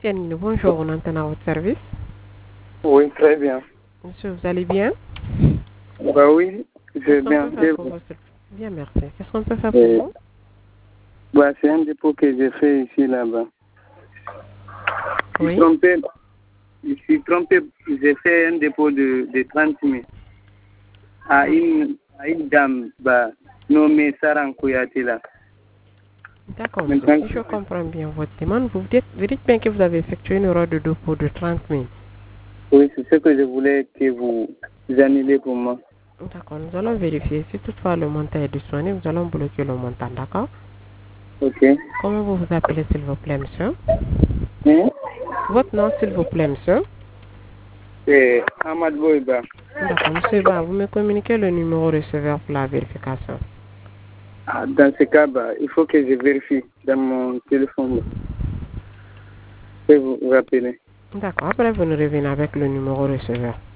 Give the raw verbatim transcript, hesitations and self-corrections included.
Tiens, bonjour, on entend à votre service. Oui, très bien. Monsieur, vous allez bien? Bah oui, je vais bien. Faire pour vous, bien, merci. Qu'est-ce qu'on peut faire Et, pour vous? bah, c'est un dépôt que j'ai fait ici, là-bas. Je Oui. suis trompé. Je suis trompé. J'ai fait un dépôt de, de trente mille à une, à une dame bah, nommée Saran Kouyaté, là. D'accord, monsieur. Maintenant, Si je comprends bien votre demande, vous dites, vous dites bien que vous avez effectué une erreur de dépôt de trente mille. oui, c'est ce que je voulais que vous annulez pour moi. D'accord, nous allons vérifier. Si toutefois le montant est disponible, nous allons bloquer le montant, d'accord? Ok. Comment vous vous appelez, s'il vous plaît, monsieur? Hein? Votre nom, s'il vous plaît, monsieur? C'est Ahmad Boiba. D'accord, monsieur, bah, vous me communiquez le numéro receveur pour la vérification. Ah, dans ce cas, bah, il faut que je vérifie dans mon téléphone. Je vais vous rappeler. D'accord, après vous nous revenez avec le numéro receveur.